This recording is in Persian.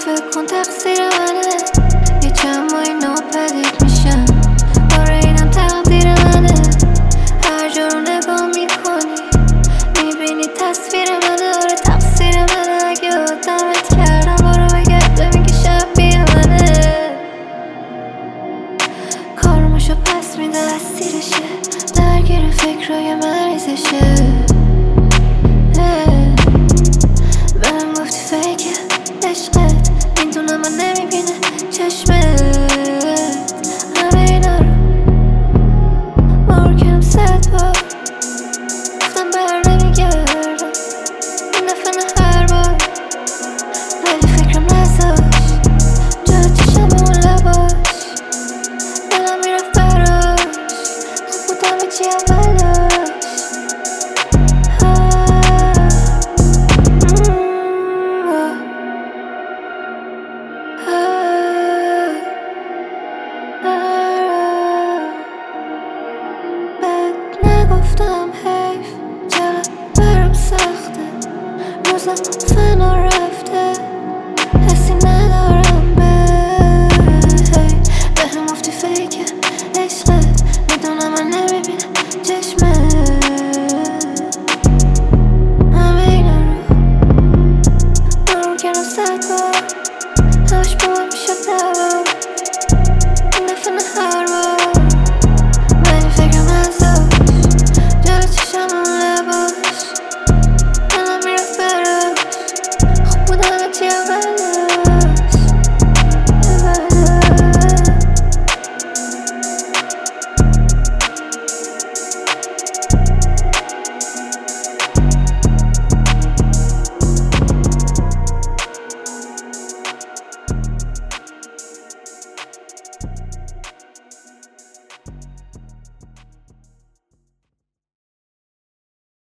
فکر کن تقصیر منه، یه چند ماهی ناپدید میشم، باره اینم تقدیر منه. هر جا رو نگاه میکنی میبینی تصویر منه، آره تقصیر منه. اگه آدمت کردم برو بگرد ببین که شبیه منه. کارمشو پس میده اسیرشه، درگیر فکرای مریضشه. بهم گفتی فیکه عشقت، میدونم من نمیبینه چشمت. همه اینا رو مارکم 100 بار گفتم بر نمیگردم، این دفعه نه هر بار. ولی فکرم نذاش جا چشم اون لباش، دلم میرفت براش، خوب بودم چی اولاش. نگفتم حیف، چقدر برام سخته، روزم فنا